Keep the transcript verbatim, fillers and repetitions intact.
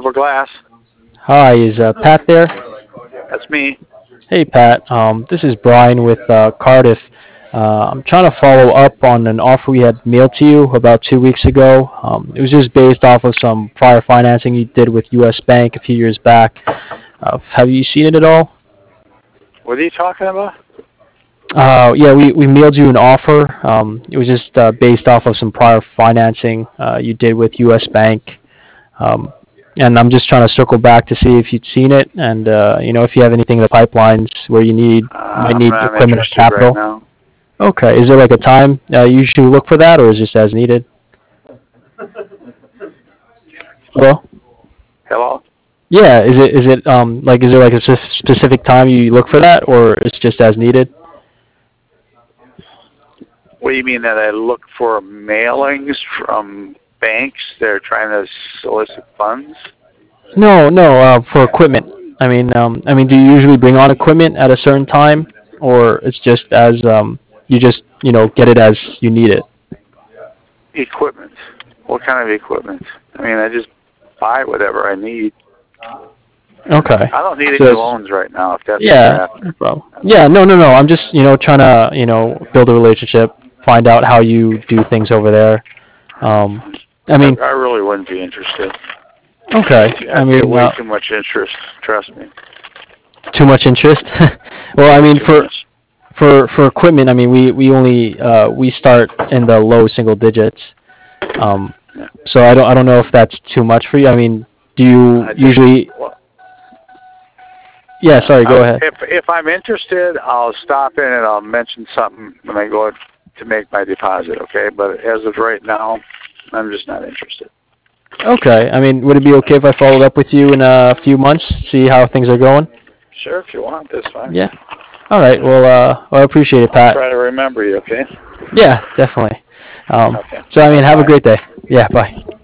Silver Glass. Hi, is uh, Pat there? That's me. Hey, Pat. Um, this is Brian with uh, Cardiff. Uh, I'm trying to follow up on an offer we had mailed to you about two weeks ago. Um, it was just based off of some prior financing you did with U S. Bank a few years back. Uh, have you seen it at all? What are you talking about? Uh, yeah, we, we mailed you an offer. Um, it was just uh, based off of some prior financing uh, you did with U S. Bank. Um, and I'm just trying to circle back to see if you'd seen it, and uh, you know if you have anything in the pipelines where you need Uh, might I'm need not equipment or interested right capital. now. Okay, is there like a time uh, you usually look for that, or is it just as needed? Well, Hello? yeah, is it is it um like is there like a spef- specific time you look for that, or it's just as needed? What do you mean that I look for mailings from banks? They're trying to solicit funds? No, no, uh, for equipment. I mean, um, I mean, do you usually bring on equipment at a certain time, or it's just as um you just you know get it as you need it? Equipment. What kind of equipment? I mean, I just buy whatever I need. Okay. I don't need So any it's, loans right now, if that's what you're yeah, after. no problem. Yeah, no, no, no. I'm just, you know, trying to, you know, build a relationship, find out how you do things over there. Um, I I, mean, I really wouldn't be interested. okay. I I'd get mean, way uh, too much interest. Trust me. too much interest. Well, I Way mean, too for much. for for equipment, I mean, we we only uh, we start in the low single digits. Um, Yeah. so I don't I don't know if that's too much for you. I mean, do you I just, usually? well, Yeah, yeah. sorry. Go I, ahead. if if I'm interested, I'll stop in and I'll mention something when I go to make my deposit. Okay, but as of right now, I'm just not interested. Okay. I mean, would it be okay if I followed up with you in a few months, see how things are going? Sure, if you want, that's fine. Yeah. All right. Well, uh, well, I appreciate it, I'll Pat. try to remember you. Okay. Yeah, definitely. Um, Okay. so, I All mean, right. have a Bye. great day. Yeah, bye.